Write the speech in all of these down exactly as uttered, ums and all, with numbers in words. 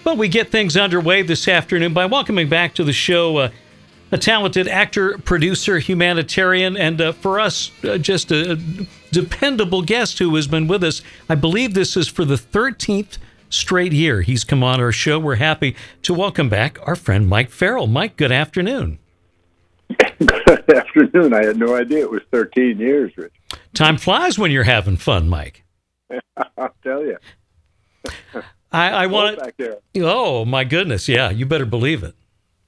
Well, we get things underway this afternoon by welcoming back to the show uh, a talented actor, producer, humanitarian, and uh, for us, uh, just a, a dependable guest who has been with us. I believe this is for the thirteenth straight year he's come on our show. We're happy to welcome back our friend Mike Farrell. Mike, good afternoon. Good afternoon. I had no idea it was thirteen years, Rich. Time flies when you're having fun, Mike. I'll tell you. I, I want back there. Oh, my goodness. Yeah, you better believe it.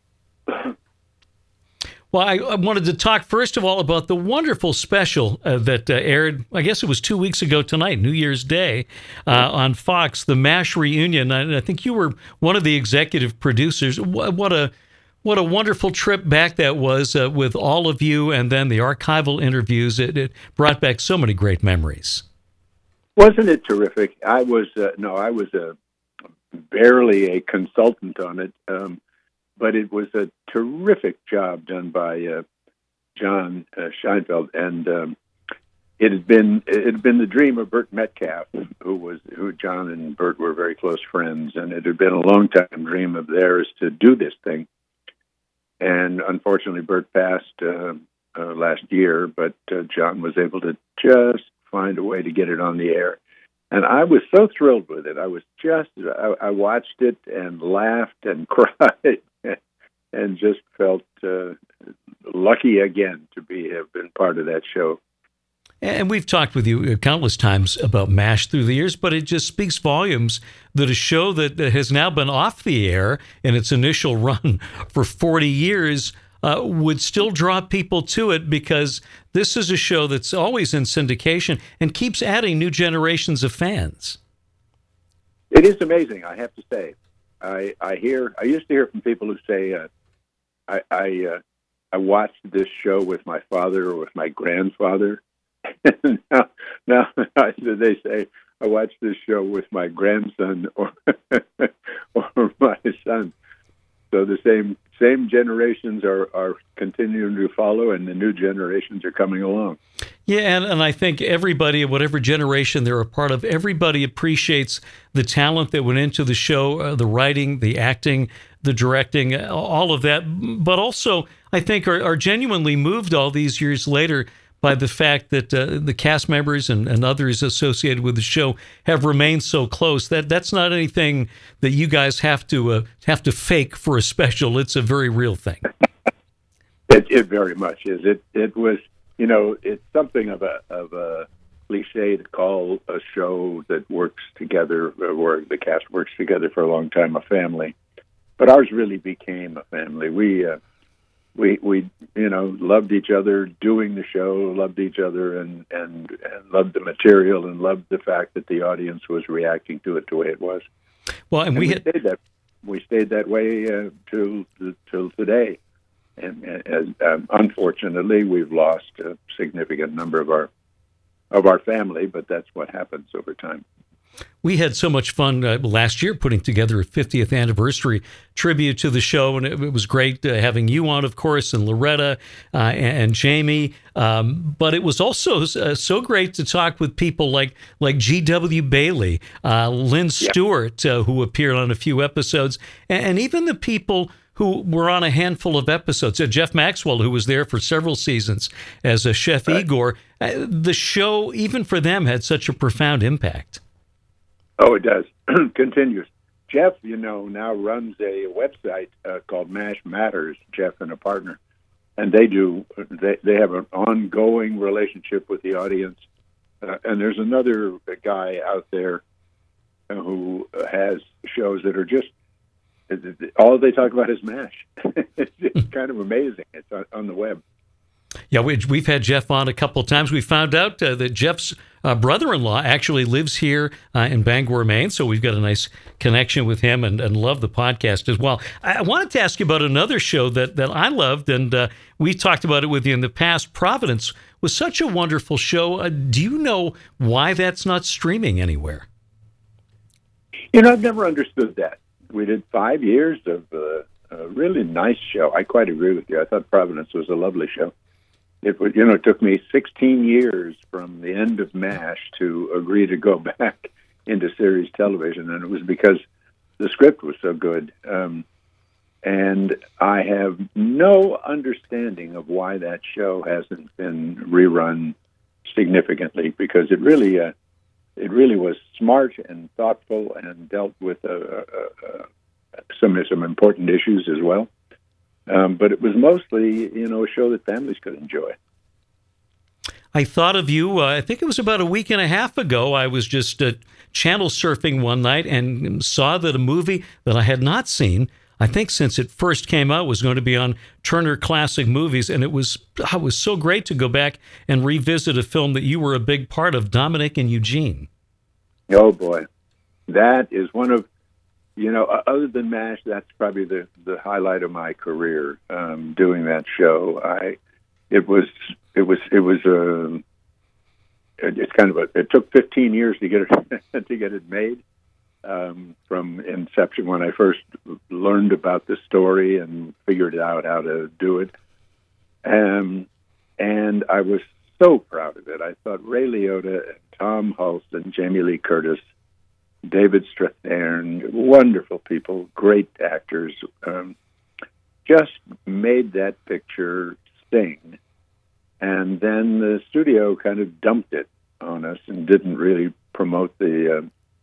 Well, I, I wanted to talk, first of all, about the wonderful special uh, that uh, aired, I guess it was two weeks ago tonight, New Year's Day, uh, on Fox, the MASH reunion. And I think you were one of the executive producers. What, what a what a wonderful trip back that was uh, with all of you, and then the archival interviews. It, it brought back so many great memories. Wasn't it terrific? I was, uh, no, I was a, barely a consultant on it. Um, But it was a terrific job done by uh, John uh, Scheinfeld, and um, it had been it had been the dream of Burt Metcalf, who was who John and Burt were very close friends, and it had been a long time dream of theirs to do this thing. And unfortunately, Burt passed uh, uh, last year, but uh, John was able to just find a way to get it on the air. And I was so thrilled with it. I was just, I, I watched it and laughed and cried and just felt uh, lucky again to be have been part of that show. And we've talked with you countless times about MASH through the years, but it just speaks volumes that a show that has now been off the air in its initial run for forty years uh, would still draw people to it, because this is a show that's always in syndication and keeps adding new generations of fans. It is amazing, I have to say. I, I hear. I used to hear from people who say, uh, "I I, uh, I watched this show with my father or with my grandfather." now, now they say, "I watched this show with my grandson or or my son." So the same same generations are, are continuing to follow, and the new generations are coming along. Yeah, and, and I think everybody, whatever generation they're a part of, everybody appreciates the talent that went into the show, uh, the writing, the acting, the directing, all of that. But also, I think, are, are genuinely moved all these years later by the fact that uh, the cast members and, and others associated with the show have remained so close. That that's not anything that you guys have to uh, have to fake for a special. It's a very real thing. it, it very much is. It it was, you know, it's something of a of a cliche to call a show that works together, or the cast works together for a long time, a family. But ours really became a family. We. Uh, We, we, you know, loved each other doing the show, loved each other, and, and, and loved the material, and loved the fact that the audience was reacting to it the way it was. Well, and, and we, we had... stayed that we stayed that way uh, till till today. And, and um, unfortunately, we've lost a significant number of our of our family, but that's what happens over time. We had so much fun uh, last year putting together a fiftieth anniversary tribute to the show, and it, it was great uh, having you on, of course, and Loretta uh, and, and Jamie. Um, but it was also uh, so great to talk with people like like G W Bailey, uh, Lynn Stewart, uh, who appeared on a few episodes, and, and even the people who were on a handful of episodes. Uh, Jeff Maxwell, who was there for several seasons as a Chef right. Igor. Uh, the show, even for them, had such a profound impact. Oh, it does. Continues. Jeff, you know, now runs a website uh, called MASH Matters, Jeff and a partner. And they do, they, they have an ongoing relationship with the audience. Uh, and there's another guy out there who has shows that are just, all they talk about is MASH. It's kind of amazing. It's on, on the web. Yeah, we, we've had Jeff on a couple of times. We found out uh, that Jeff's uh, brother-in-law actually lives here uh, in Bangor, Maine, so we've got a nice connection with him, and, and love the podcast as well. I wanted to ask you about another show that, that I loved, and uh, we talked about it with you in the past. Providence was such a wonderful show. Uh, do you know why that's not streaming anywhere? You know, I've never understood that. We did five years of uh, a really nice show. I quite agree with you. I thought Providence was a lovely show. It was, you know, it took me sixteen years from the end of MASH to agree to go back into series television, and it was because the script was so good. Um, and I have no understanding of why that show hasn't been rerun significantly, because it really, uh, it really was smart and thoughtful and dealt with uh, uh, uh, some some important issues as well. Um, but it was mostly, you know, a show that families could enjoy. I thought of you, uh, I think it was about a week and a half ago. I was just uh, channel surfing one night and saw that a movie that I had not seen, I think since it first came out, was going to be on Turner Classic Movies. And it was, it was so great to go back and revisit a film that you were a big part of, Dominic and Eugene. Oh, boy. That is one of, you know, other than MASH, that's probably the, the highlight of my career, um, doing that show. I, it was, it was, it was, uh, it's kind of a, it took fifteen years to get it, to get it made, um, from inception, when I first learned about the story and figured out how to do it. Um, and I was so proud of it. I thought Ray Liotta, and Tom Hulce, and Jamie Lee Curtis, David Strathairn, wonderful people, great actors, um, just made that picture sing. And then the studio kind of dumped it on us and didn't really promote the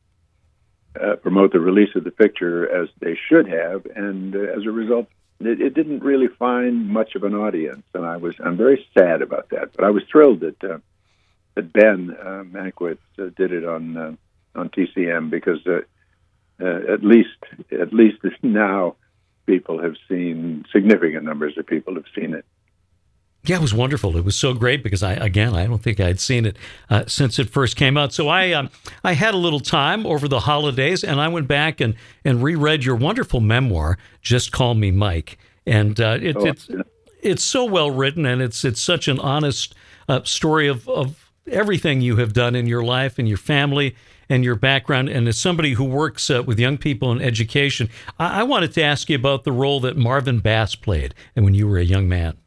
uh, uh, promote the release of the picture as they should have. And uh, as a result, it, it didn't really find much of an audience. And I was I'm very sad about that. But I was thrilled that uh, that Ben uh, Mankiewicz uh, did it on. Uh, on T C M, because uh, uh, at least at least now people have seen, significant numbers of people have seen it. Yeah, it was wonderful. It was so great because I, again, I don't think I'd seen it uh, since it first came out. So I um, I had a little time over the holidays, and I went back and, and reread your wonderful memoir, Just Call Me Mike. And uh, it, oh, it's yeah. it's so well written, and it's it's such an honest uh, story of, of everything you have done in your life and your family and your background. And as somebody who works uh, with young people in education, I-, I wanted to ask you about the role that Marvin Bass played and when you were a young man.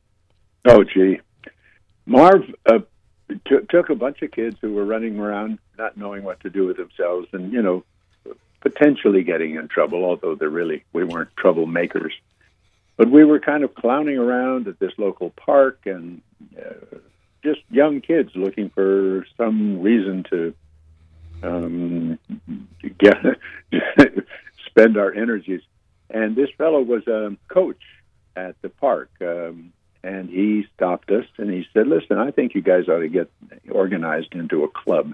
Oh, gee. Marv uh, t- took a bunch of kids who were running around not knowing what to do with themselves and, you know, potentially getting in trouble, although they're really, we weren't troublemakers. But we were kind of clowning around at this local park, and uh, just young kids looking for some reason to um, get spend our energies. And this fellow was a coach at the park, um, and he stopped us and he said, "Listen, I think you guys ought to get organized into a club."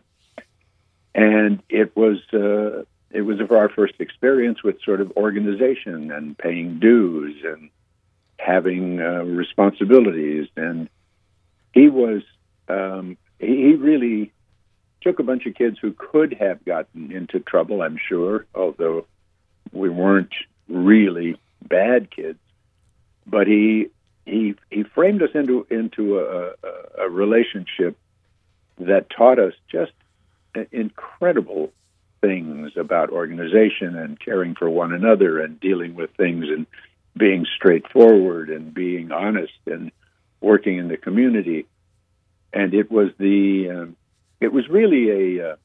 And it was uh, it was our first experience with sort of organization and paying dues and having uh, responsibilities. And he was um, he, he really took a bunch of kids who could have gotten into trouble, I'm sure, although we weren't really bad kids. But he he he framed us into into a, a, a relationship that taught us just incredible things about organization and caring for one another and dealing with things and being straightforward and being honest and working in the community. And it was the um, it was really a, uh,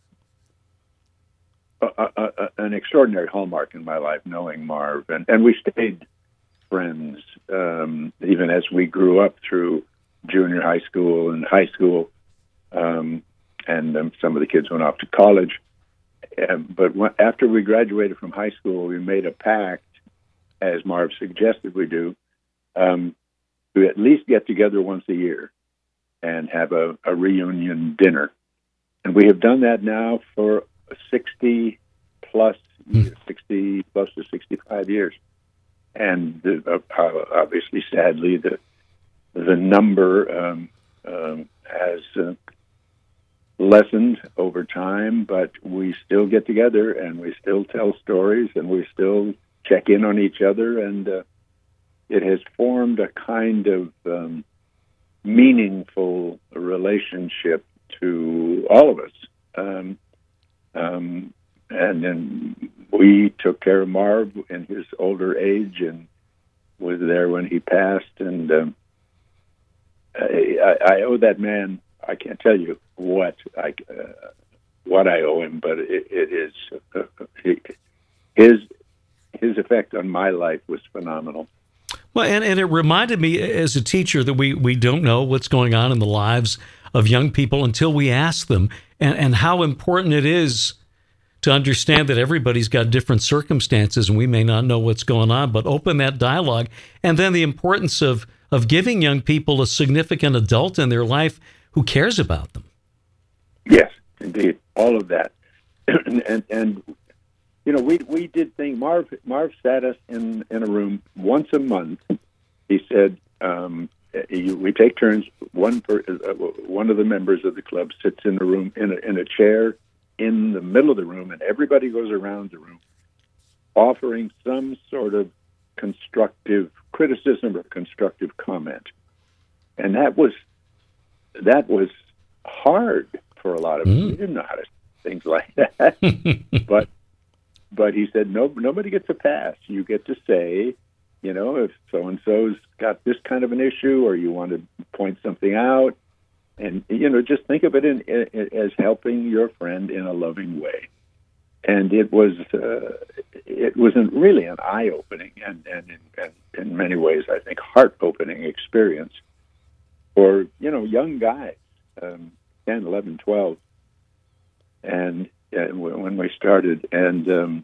a, a, a an extraordinary hallmark in my life, knowing Marv, and, and we stayed friends um, even as we grew up through junior high school and high school. Um, and um, some of the kids went off to college. Um, but when, after we graduated from high school, we made a pact, as Marv suggested we do, um, to at least get together once a year and have a, a reunion dinner. And we have done that now for sixty plus years, sixty plus to sixty-five years. And the, uh, obviously, sadly, the the number um, um, has uh, lessened over time, but we still get together and we still tell stories and we still check in on each other, and uh, it has formed a kind of um, meaningful relationship to all of us. Um, um, and then we took care of Marv in his older age and was there when he passed. And um, I, I owe that man, I can't tell you what I uh, what I owe him, but it, it is uh, he, his his effect on my life was phenomenal. Well, and, and it reminded me as a teacher that we, we don't know what's going on in the lives of young people until we ask them, and, and how important it is to understand that everybody's got different circumstances and we may not know what's going on, but open that dialogue. And then the importance of, of giving young people a significant adult in their life who cares about them. Yes, indeed. All of that. and, and, and you know, we we did things. Marv Marv sat us in, in a room once a month. He said, um, you, "We take turns. One per, uh, one of the members of the club sits in the room in a, in a chair in the middle of the room, and everybody goes around the room, offering some sort of constructive criticism or constructive comment." And that was that was hard for a lot of us. Mm. We didn't know how to say things like that, but. But he said, no, nobody gets a pass. You get to say, you know, if so-and-so's got this kind of an issue, or you want to point something out, and, you know, just think of it in, in, as helping your friend in a loving way. And it was uh, it was an, really an eye-opening and, and, and in many ways, I think, heart-opening experience for, you know, young guys, um, ten, eleven, twelve, and Yeah, when we started, and um,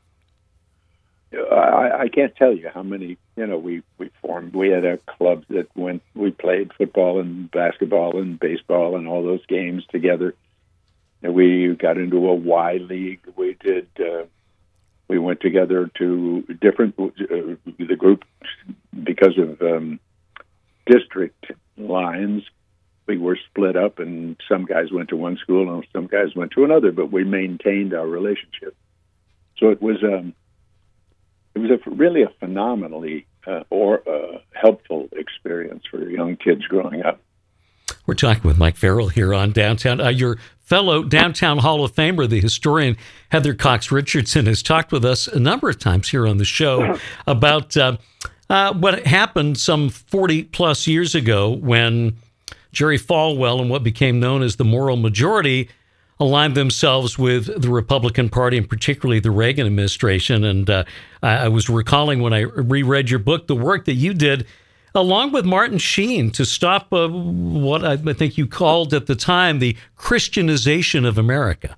I, I can't tell you how many. You know, we, we formed. We had a club that went. We played football and basketball and baseball and all those games together. And we got into a Y League. We did. Uh, we went together to different uh, the group because of um, district lines. We were split up, and some guys went to one school and some guys went to another, but we maintained our relationship. So it was um, it was a, really a phenomenally uh, or uh, helpful experience for young kids growing up. We're talking with Mike Farrell here on Downtown. Uh, your fellow Downtown Hall of Famer, the historian Heather Cox Richardson, has talked with us a number of times here on the show about uh, uh, what happened some forty plus years ago when Jerry Falwell and what became known as the moral majority aligned themselves with the Republican Party, and particularly the Reagan administration. And uh, I was recalling when I reread your book, the work that you did, along with Martin Sheen, to stop uh, what I think you called at the time the Christianization of America.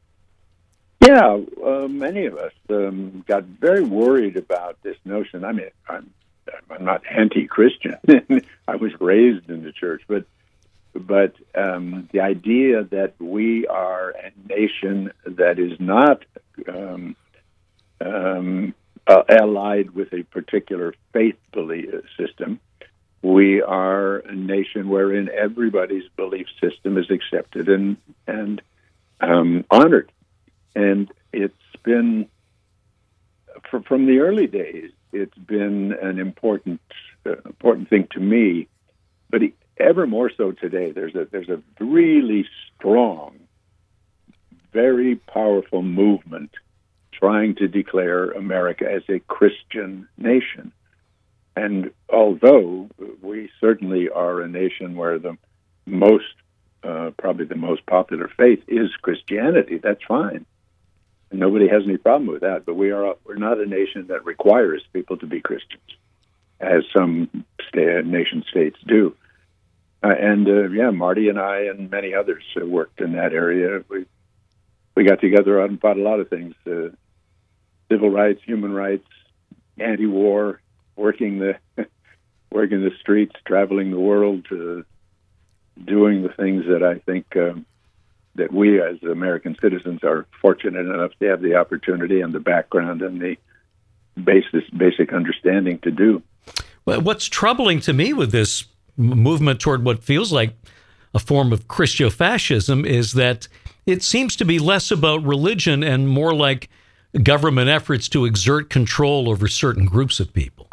Yeah, uh, many of us um, got very worried about this notion. I mean, I'm, I'm not anti-Christian. I was raised in the church, but But um, the idea that we are a nation that is not um, um, uh, allied with a particular faith belief system, we are a nation wherein everybody's belief system is accepted and and um, honored. And it's been, for, from the early days, it's been an important uh, important thing to me. But he, ever more so today, there's a there's a really strong, very powerful movement trying to declare America as a Christian nation. And although we certainly are a nation where the most, uh, probably the most popular faith is Christianity, that's fine. And nobody has any problem with that. But we are we're not a nation that requires people to be Christians, as some sta- nation states do. Uh, and uh, yeah, Marty and I and many others uh, worked in that area. We we got together on about a lot of things: uh, civil rights, human rights, anti-war, working the working the streets, traveling the world, uh, doing the things that I think um, that we as American citizens are fortunate enough to have the opportunity and the background and the basis, basic understanding to do. Well, what's troubling to me with this movement toward what feels like a form of Christo-fascism is that it seems to be less about religion and more like government efforts to exert control over certain groups of people.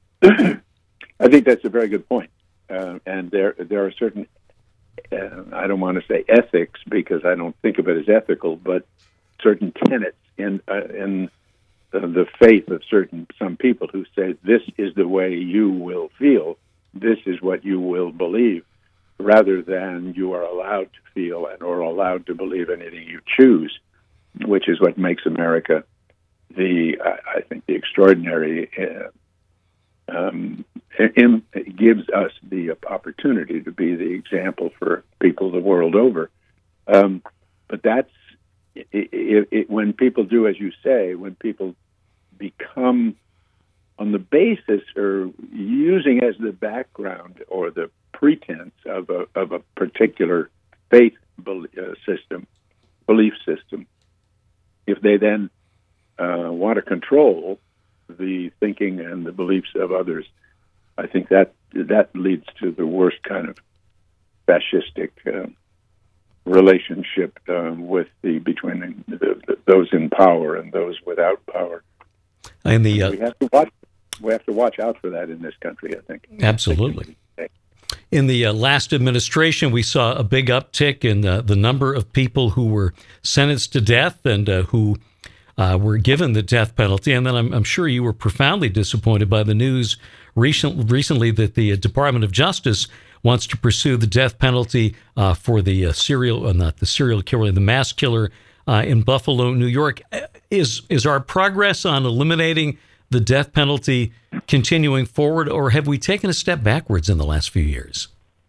I think that's a very good point. Uh, and there there are certain, uh, I don't want to say ethics because I don't think of it as ethical, but certain tenets in uh, in uh, the faith of certain some people who say this is the way you will feel, this is what you will believe, rather than you are allowed to feel and or allowed to believe anything you choose, which is what makes America the I, I think the extraordinary uh, um, in, gives us the opportunity to be the example for people the world over. Um, but that's it, it, it, when people do, as you say, when people become on the basis or using as the background or the pretense of a, of a particular faith uh, system, belief system, if they then uh, want to control the thinking and the beliefs of others, I think that that leads to the worst kind of fascistic uh, relationship um, with the between the, the, those in power and those without power. And the uh, we have to watch. We have to watch out for that in this country, I think. Absolutely. In the uh, last administration, we saw a big uptick in uh, the number of people who were sentenced to death and uh, who uh, were given the death penalty. And then I'm, I'm sure you were profoundly disappointed by the news recent, recently that the Department of Justice wants to pursue the death penalty uh, for the uh, serial, uh, not the serial killer, the mass killer uh, in Buffalo, New York. Is is our progress on eliminating the death penalty continuing forward, or have we taken a step backwards in the last few years?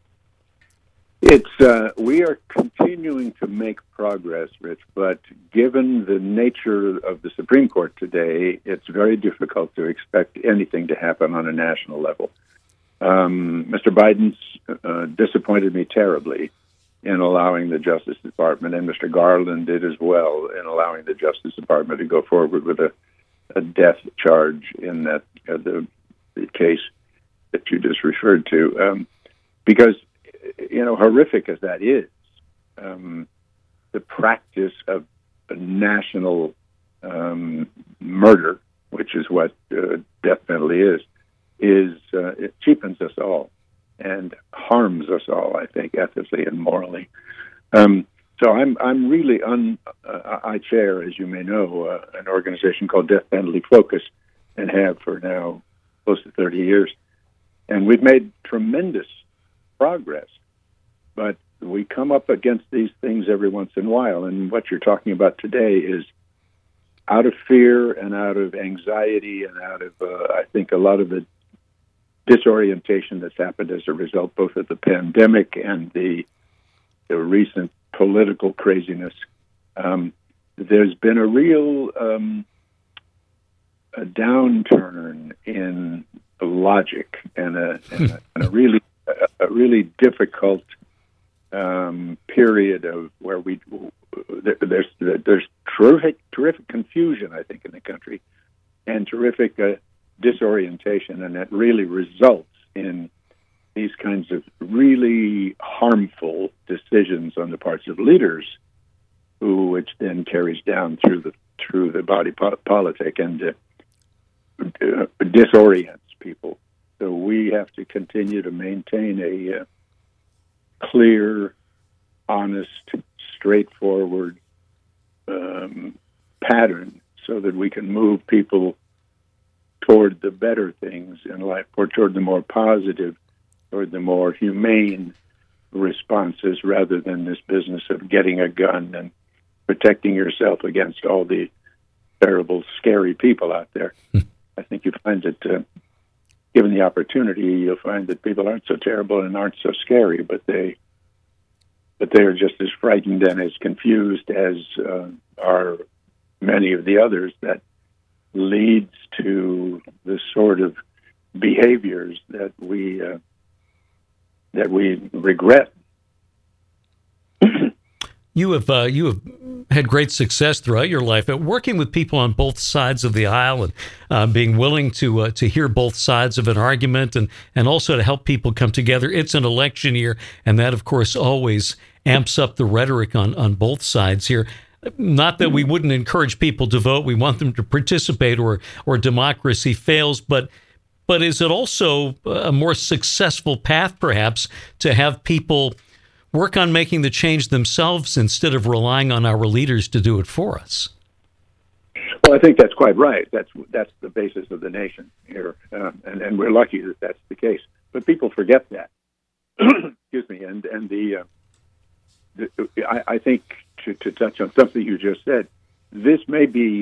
It's uh, we are continuing to make progress, Rich, but given the nature of the Supreme Court today, it's very difficult to expect anything to happen on a national level. Um, Mister Biden's uh, disappointed me terribly in allowing the Justice Department, and Mister Garland did as well, in allowing the Justice Department to go forward with a, a death charge in that uh, the, the case that you just referred to. Um, because, you know, horrific as that is, um, the practice of a national um, murder, which is what uh, death penalty is, is uh, it cheapens us all and harms us all, I think, ethically and morally. Um, so I'm I'm really un. Uh, I chair, as you may know, uh, an organization called Death Penalty Focus, and have for now close to thirty years, and we've made tremendous progress. But we come up against these things every once in a while, and what you're talking about today is out of fear and out of anxiety and out of, uh, I think, a lot of the disorientation that's happened as a result both of the pandemic and the, the recent political craziness. Um, there's been a real um, a downturn in logic and a, and a, and a really a, a really difficult um, period of where we there, there's there's terrific terrific confusion, I think, in the country, and terrific uh, disorientation, and that really results in these kinds of really harmful decisions on the parts of leaders, who which then carries down through the through the body po- politic and uh, uh, disorients people. So we have to continue to maintain a uh, clear, honest, straightforward um, pattern, so that we can move people toward the better things in life, or toward the more positive, toward the more humane responses, rather than this business of getting a gun and protecting yourself against all the terrible, scary people out there. I think you find that, uh, given the opportunity, you'll find that people aren't so terrible and aren't so scary, but they, but they are just as frightened and as confused as uh, are many of the others that leads to the sort of behaviors that we uh, that we regret. You have uh, you have had great success throughout your life at working with people on both sides of the aisle, and uh, being willing to uh, to hear both sides of an argument, and and also to help people come together. It's an election year, and that, of course, always amps up the rhetoric on on both sides here. Not that we wouldn't encourage people to vote; we want them to participate, or or democracy fails. But but is it also a more successful path, perhaps, to have people work on making the change themselves instead of relying on our leaders to do it for us? Well, I think that's quite right. That's that's the basis of the nation here, uh, and and we're lucky that that's the case. But people forget that. Excuse me, and and the, uh, the I, I think to, to touch on something you just said, this may be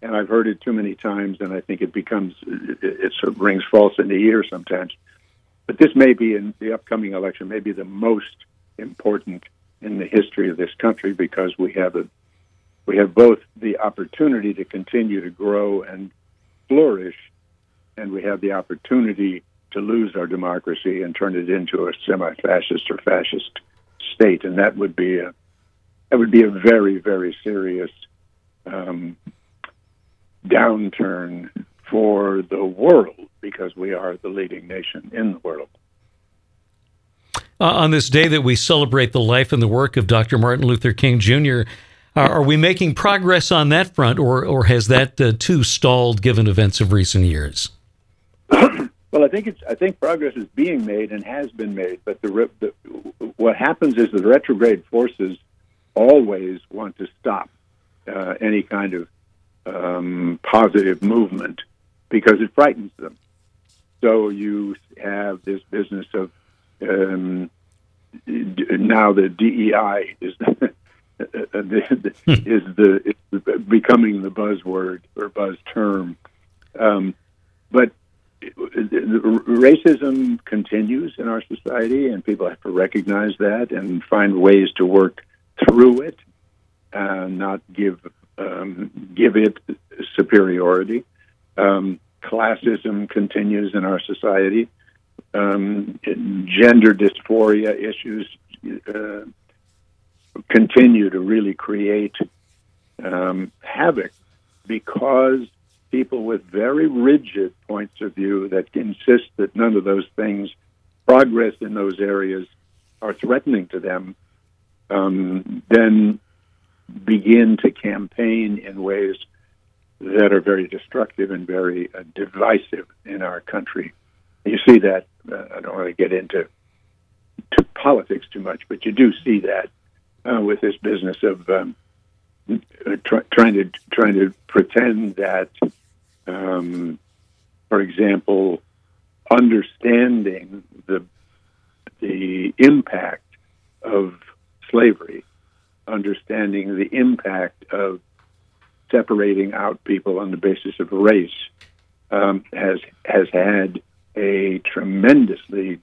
and I've heard it too many times, and I think it becomes, it, it sort of rings false in the ear sometimes. But this may be, in the upcoming election, may be the most important in the history of this country, because we have a, we have both the opportunity to continue to grow and flourish, and we have the opportunity to lose our democracy and turn it into a semi-fascist or fascist state, and that would be a that would be a very, very serious um, downturn for the world, because we are the leading nation in the world. Uh, on this day that we celebrate the life and the work of Doctor Martin Luther King Junior, uh, are we making progress on that front, or or has that uh, too stalled given events of recent years? Well, I think it's. I think progress is being made and has been made, but the, the what happens is the retrograde forces always want to stop uh, any kind of um, positive movement, because it frightens them. So you have this business of um, now the D E I is the, the, is the is becoming the buzzword or buzz term, um, but racism continues in our society, and people have to recognize that and find ways to work through it, and not give um, give it superiority. Um, classism continues in our society. Um, gender dysphoria issues uh, continue to really create um, havoc, because people with very rigid points of view that insist that none of those things, progress in those areas, are threatening to them, um, then begin to campaign in ways that are very destructive and very uh, divisive in our country. You see that, uh, I don't want to get into to politics too much, but you do see that uh, with this business of um, try, trying to trying to pretend that Um, for example, understanding the the impact of slavery, understanding the impact of separating out people on the basis of race, um, has has had a tremendously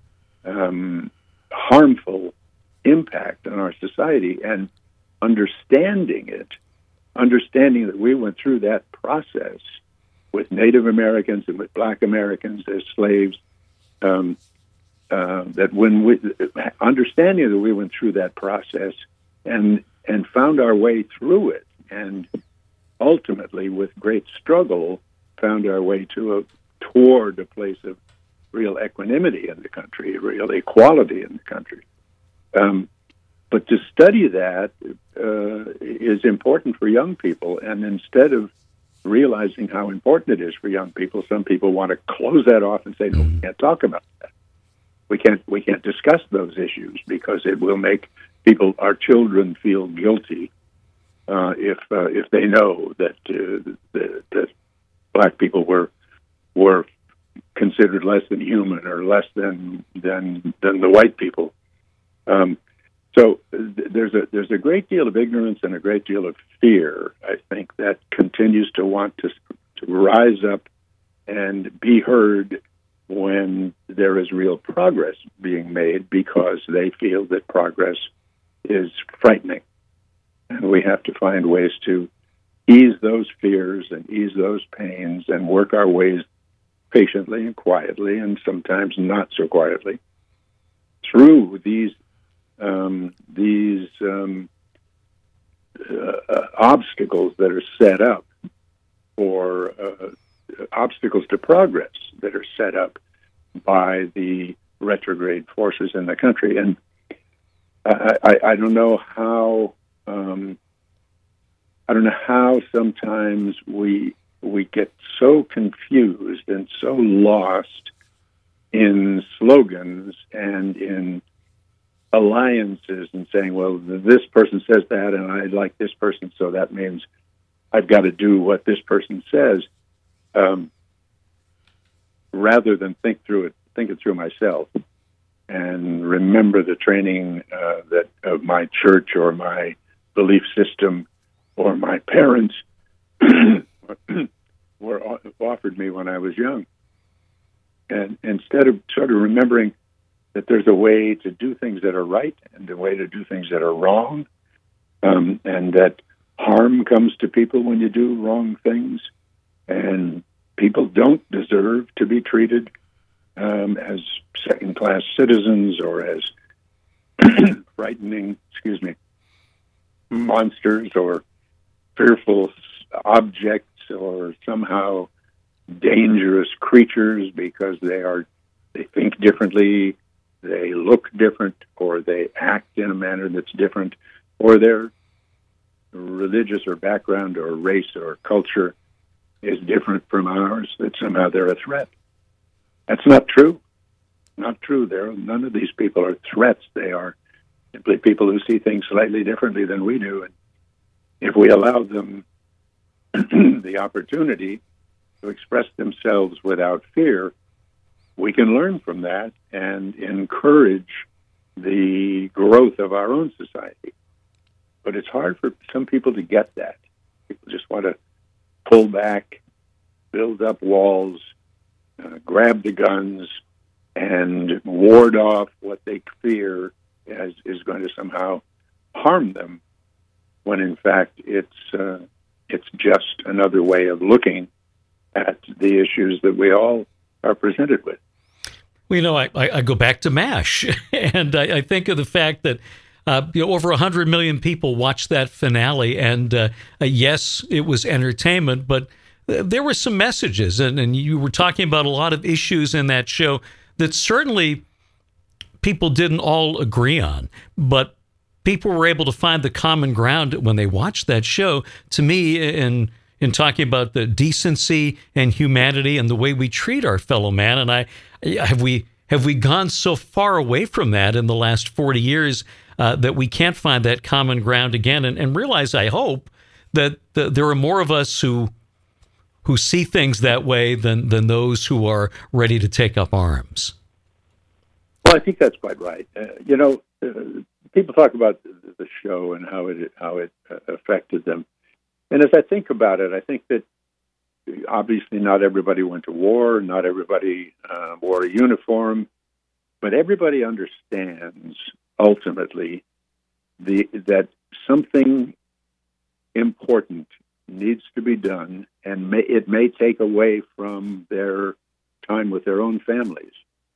um, harmful impact on our society. And understanding it, understanding that we went through that process with Native Americans and with Black Americans as slaves, um, uh, that when we, understanding that we went through that process and and found our way through it, and ultimately with great struggle found our way to a toward a place of real equanimity in the country, real equality in the country. Um, but to study that uh, is important for young people, and instead of realizing how important it is for young people, some people want to close that off and say, no, we can't talk about that. We can't we can't discuss those issues because it will make people, our children, feel guilty uh, if uh, if they know that uh, the, that Black people were were considered less than human or less than than than the white people. Um, So there's a there's a great deal of ignorance and a great deal of fear, I think, that continues to want to to rise up and be heard when there is real progress being made, because they feel that progress is frightening. And we have to find ways to ease those fears and ease those pains and work our ways patiently and quietly, and sometimes not so quietly, through these Um, these um, uh, obstacles that are set up, or uh, obstacles to progress that are set up by the retrograde forces in the country. And I, I, I don't know how um, I don't know how sometimes we we get so confused and so lost in slogans and in alliances and saying, well, this person says that and I like this person, so that means I've got to do what this person says, um, rather than think through it, think it through myself and remember the training uh, that of my church or my belief system or my parents were offered me when I was young. And instead of sort of remembering that there's a way to do things that are right and a way to do things that are wrong, um, and that harm comes to people when you do wrong things, and people don't deserve to be treated um, as second-class citizens or as frightening, excuse me, monsters or fearful objects or somehow dangerous creatures because they are they think differently, they look different, or they act in a manner that's different, or their religious or background or race or culture is different from ours, that somehow they're a threat. That's not true. Not true. There, none of these people are threats. They are simply people who see things slightly differently than we do. And if we allow them the opportunity to express themselves without fear, we can learn from that and encourage the growth of our own society. But it's hard for some people to get that. People just want to pull back, build up walls, uh, grab the guns, and ward off what they fear as is going to somehow harm them, when in fact it's uh, it's just another way of looking at the issues that we all are presented with. Well, you know, I, I go back to MASH, and I, I think of the fact that uh, you know, over one hundred million people watched that finale, and uh, uh, yes, it was entertainment, but there were some messages, and, and you were talking about a lot of issues in that show that certainly people didn't all agree on, but people were able to find the common ground when they watched that show. To me, in in talking about the decency and humanity and the way we treat our fellow man, and I have we have we gone so far away from that in the last forty years uh, that we can't find that common ground again, and, and realize, I hope, that the, there are more of us who who see things that way than than those who are ready to take up arms. Well, I think that's quite right. Uh, you know, uh, people talk about the, the show and how it how it uh, affected them, and as I think about it, I think that obviously not everybody went to war, not everybody uh, wore a uniform, but everybody understands ultimately the that something important needs to be done, and may, it may take away from their time with their own families,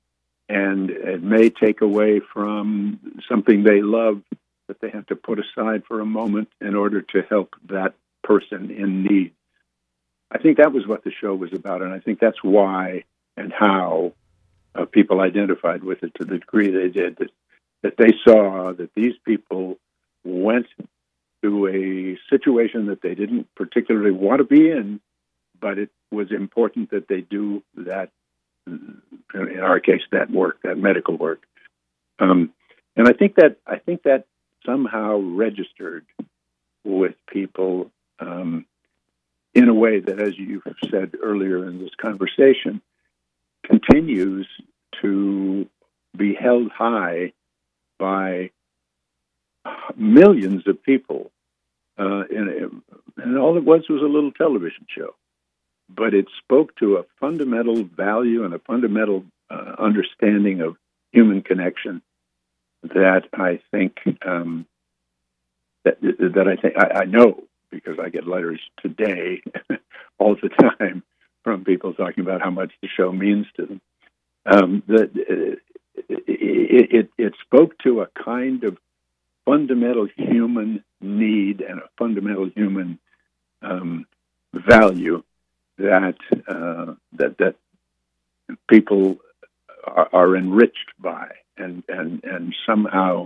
and it may take away from something they love that they have to put aside for a moment in order to help that person in need. I think that was what the show was about, and I think that's why and how uh, people identified with it to the degree they did, that, that they saw that these people went to a situation that they didn't particularly want to be in, but it was important that they do that, in our case, that work, that medical work. Um, and I think that I think that somehow registered with people um, in a way that, as you said earlier in this conversation, continues to be held high by millions of people, uh, and, and all it was was a little television show. But it spoke to a fundamental value and a fundamental uh, understanding of human connection that I think um, that that I think I, I know, because I get letters today all the time from people talking about how much the show means to them. Um, that it, it, it spoke to a kind of fundamental human need and a fundamental human um, value that uh, that that people are, are enriched by, and, and and somehow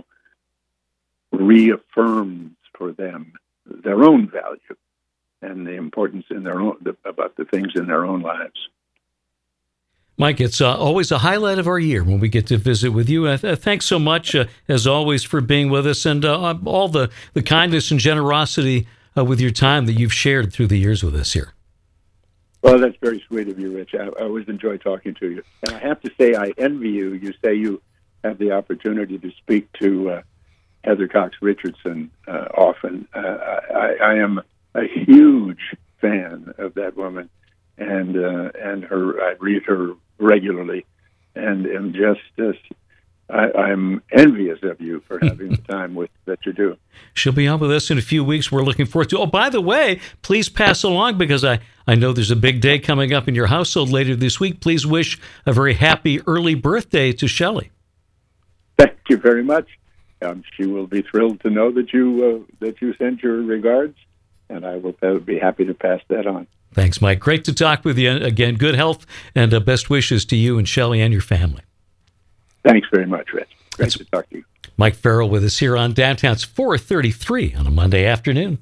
reaffirms for them their own value and the importance in their own the, about the things in their own lives. Mike, it's uh, always a highlight of our year when we get to visit with you. Uh, th- thanks so much, uh, as always, for being with us, and uh, all the, the kindness and generosity uh, with your time that you've shared through the years with us here. Well, that's very sweet of you, Rich. I, I always enjoy talking to you. And I have to say, I envy you. You say you have the opportunity to speak to uh, Heather Cox Richardson uh, often. Uh, I, I am a huge fan of that woman, and uh, and her. I read her regularly, and am just as I, I'm envious of you for having the time with that you do. She'll be on with us in a few weeks. We're looking forward to. Oh, by the way, please pass along, because I, I know there's a big day coming up in your household later this week. Please wish a very happy early birthday to Shelley. Thank you very much. Um, she will be thrilled to know that you uh, that you sent your regards, and I will uh, be happy to pass that on. Thanks, Mike. Great to talk with you again. Good health and uh, best wishes to you and Shelley and your family. Thanks very much, Rich. Great That's to talk to you. Mike Farrell with us here on Downtown's four thirty-three on a Monday afternoon.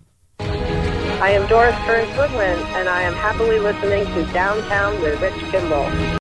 I am Doris Burns Woodland, and I am happily listening to Downtown with Rich Kimball.